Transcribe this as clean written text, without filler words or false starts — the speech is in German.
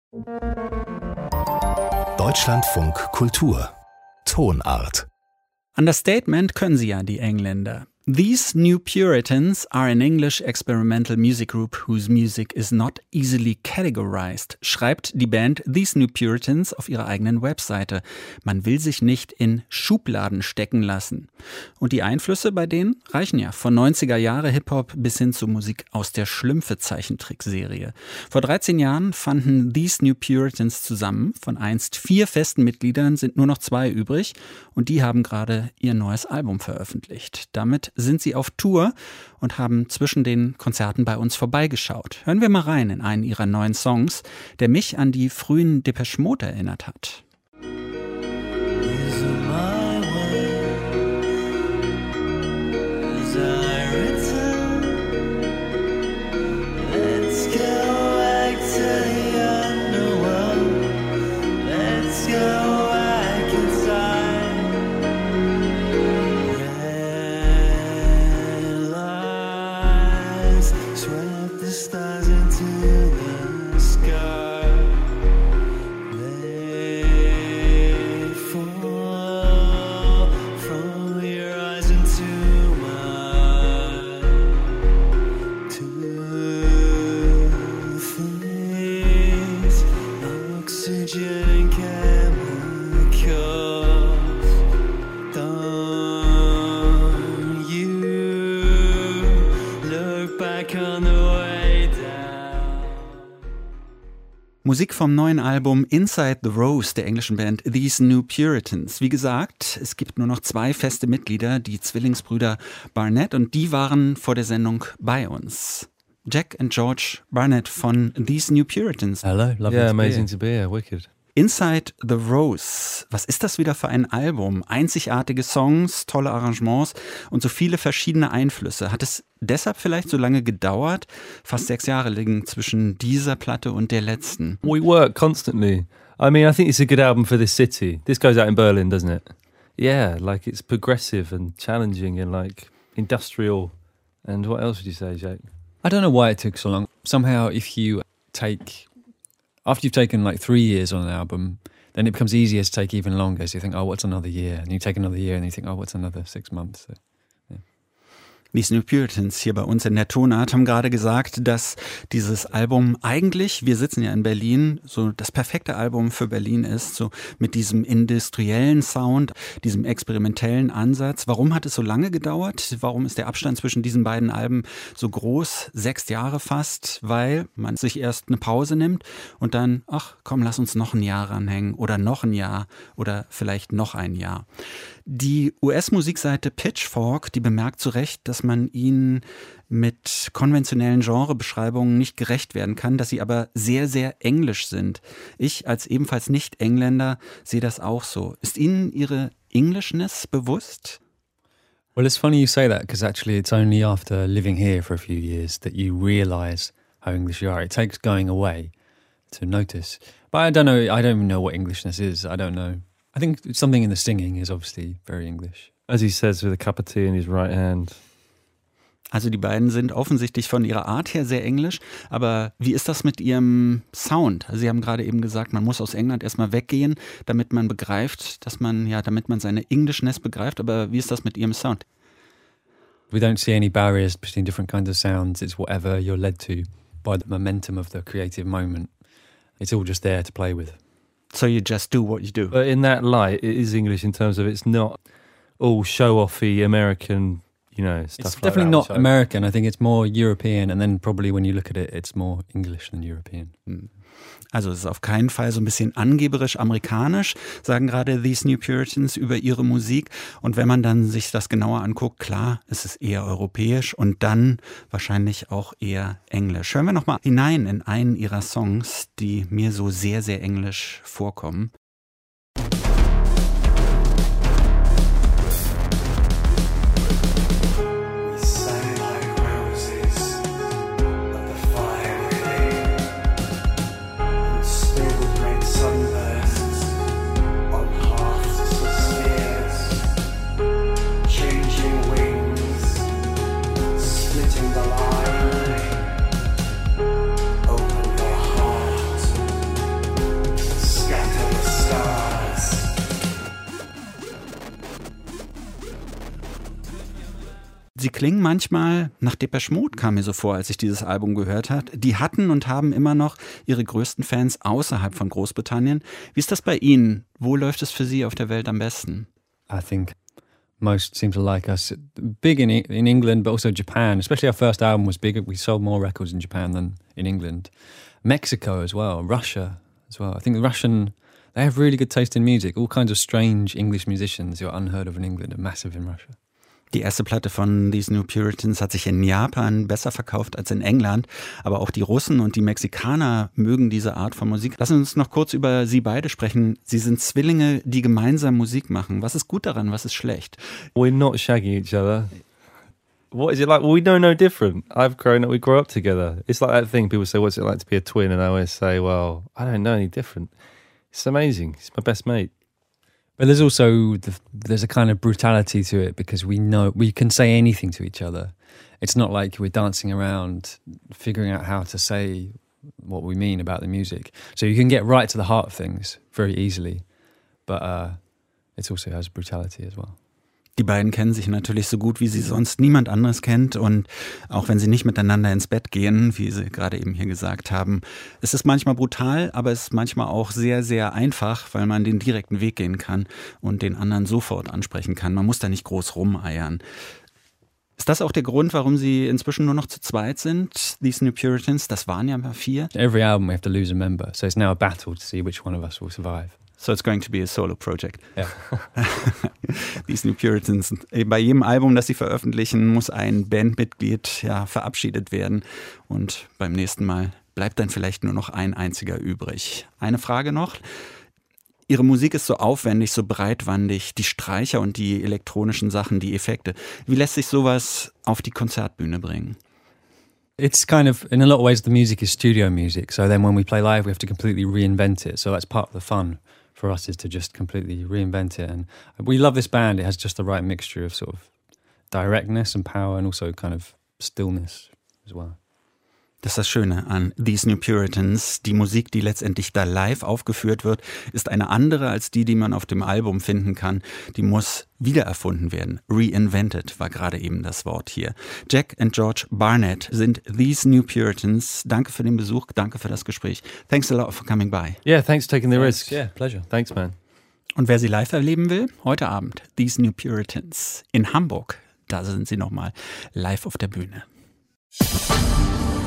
Deutschlandfunk Kultur Tonart. Understatement können sie ja, die Engländer. These New Puritans are an English experimental music group whose music is not easily categorized, schreibt die Band These New Puritans auf ihrer eigenen Webseite. Man will sich nicht in Schubladen stecken lassen. Und die Einflüsse bei denen reichen ja von 90er Jahre Hip-Hop bis hin zu Musik aus der Schlümpfe-Zeichentrickserie. Vor 13 Jahren fanden These New Puritans zusammen. Von einst 4 festen Mitgliedern sind nur noch 2 übrig und die haben gerade ihr neues Album veröffentlicht. Damit sind sie auf Tour und haben zwischen den Konzerten bei uns vorbeigeschaut. Hören wir mal rein in einen ihrer neuen Songs, der mich an die frühen Depeche Mode erinnert hat. Musik vom neuen Album Inside the Rose der englischen Band These New Puritans. Wie gesagt, es gibt nur noch 2 feste Mitglieder, die Zwillingsbrüder Barnett, und die waren vor der Sendung bei uns. Jack and George Barnett von These New Puritans. Hello, lovely amazing to be here, wicked. Inside the Rose. Was ist das wieder für ein Album? Einzigartige Songs, tolle Arrangements und so viele verschiedene Einflüsse. Hat es deshalb vielleicht so lange gedauert? Fast 6 Jahre liegen zwischen dieser Platte und der letzten. We work constantly. I mean, I think it's a good album for this city. This goes out in Berlin, doesn't it? Yeah, like it's progressive and challenging and like industrial. And what else would you say, Jake? I don't know why it took so long. Somehow if you take... After you've taken like 3 years on an album, then it becomes easier to take even longer. So you think, oh, what's another year? And you take another year and you think, oh, what's another 6 months? So, yeah. These New Puritans hier bei uns in der Tonart haben gerade gesagt, dass dieses Album eigentlich, wir sitzen ja in Berlin, so das perfekte Album für Berlin ist, so mit diesem industriellen Sound, diesem experimentellen Ansatz. Warum hat es so lange gedauert? Warum ist der Abstand zwischen diesen beiden Alben so groß? 6 Jahre fast, weil man sich erst eine Pause nimmt und dann, ach komm, lass uns noch ein Jahr ranhängen oder noch ein Jahr oder vielleicht noch ein Jahr. Die US-Musikseite Pitchfork, die bemerkt zu Recht, dass man ihnen mit konventionellen Genrebeschreibungen nicht gerecht werden kann, dass sie aber sehr, sehr englisch sind. Ich als ebenfalls Nicht-Engländer sehe das auch so. Ist Ihnen Ihre Englishness bewusst? Well, it's funny you say that, because actually it's only after living here for a few years that you realise how English you are. It takes going away to notice. But I don't know, I don't even know what Englishness is. I don't know. I think something in the singing is obviously very English. As he says, with a cup of tea in his right hand. Also die beiden sind offensichtlich von ihrer Art her sehr englisch, aber wie ist das mit ihrem Sound? Also Sie haben gerade eben gesagt, man muss aus England erstmal weggehen, damit man begreift, damit man seine Englishness begreift, aber wie ist das mit ihrem Sound? We don't see any barriers between different kinds of sounds. It's whatever you're led to by the momentum of the creative moment. It's all just there to play with. So you just do what you do. But in that light, it is English in terms of it's not all show-offy American, you know, stuff it's like definitely that. Not American. I think it's more European, and then probably when you look at it, it's more English than European. Also es ist auf keinen Fall so ein bisschen angeberisch amerikanisch, sagen gerade These New Puritans über ihre Musik. Und wenn man dann sich das genauer anguckt, klar, es ist eher europäisch und dann wahrscheinlich auch eher englisch. Hören wir nochmal hinein in einen ihrer Songs, die mir so sehr, sehr englisch vorkommen. klingen manchmal nach Depeche Mode, kam mir so vor, als ich dieses Album gehört habe. Die hatten und haben immer noch ihre größten Fans außerhalb von Großbritannien. Wie ist das bei Ihnen? Wo läuft es für Sie auf der Welt am besten? I think most seem to like us. Big in England, but also Japan. Especially our first album was big. We sold more records in Japan than in England. Mexico as well, Russia as well. I think they have really good taste in music. All kinds of strange English musicians who are unheard of in England are massive in Russia. Die erste Platte von These New Puritans hat sich in Japan besser verkauft als in England. Aber auch die Russen und die Mexikaner mögen diese Art von Musik. Lassen Sie uns noch kurz über Sie beide sprechen. Sie sind Zwillinge, die gemeinsam Musik machen. Was ist gut daran, was ist schlecht? We're not shagging each other. What is it like? Well, we know no different. We grow up together. It's like that thing, people say, what's it like to be a twin? And I always say, well, I don't know any different. It's amazing. He's my best mate. But there's also there's a kind of brutality to it because we know we can say anything to each other. It's not like we're dancing around figuring out how to say what we mean about the music. So you can get right to the heart of things very easily. But it also has brutality as well. Die beiden kennen sich natürlich so gut, wie sie sonst niemand anderes kennt. Und auch wenn sie nicht miteinander ins Bett gehen, wie Sie gerade eben hier gesagt haben, es ist manchmal brutal, aber es ist manchmal auch sehr, sehr einfach, weil man den direkten Weg gehen kann und den anderen sofort ansprechen kann. Man muss da nicht groß rumeiern. Ist das auch der Grund, warum Sie inzwischen nur noch zu zweit sind? These New Puritans, das waren ja mal 4. Every album we have to lose a member. So it's now a battle to see which one of us will survive. So it's going to be a solo project. Yeah. These New Puritans. Bei jedem Album, das sie veröffentlichen, muss ein Bandmitglied verabschiedet werden. Und beim nächsten Mal bleibt dann vielleicht nur noch ein einziger übrig. Eine Frage noch. Ihre Musik ist so aufwendig, so breitwandig, die Streicher und die elektronischen Sachen, die Effekte. Wie lässt sich sowas auf die Konzertbühne bringen? It's kind of, in a lot of ways, the music is studio music. So then when we play live, we have to completely reinvent it. So that's part of the fun for us, is to just completely reinvent it. And we love this band. It has just the right mixture of sort of directness and power and also kind of stillness as well. Das ist das Schöne an These New Puritans. Die Musik, die letztendlich da live aufgeführt wird, ist eine andere als die man auf dem Album finden kann. Die muss wiedererfunden werden. Reinvented war gerade eben das Wort hier. Jack und George Barnett sind These New Puritans. Danke für den Besuch, danke für das Gespräch. Thanks a lot for coming by. Yeah, thanks for taking the risk. Yeah, pleasure. Thanks, man. Und wer sie live erleben will, heute Abend These New Puritans in Hamburg. Da sind sie nochmal live auf der Bühne.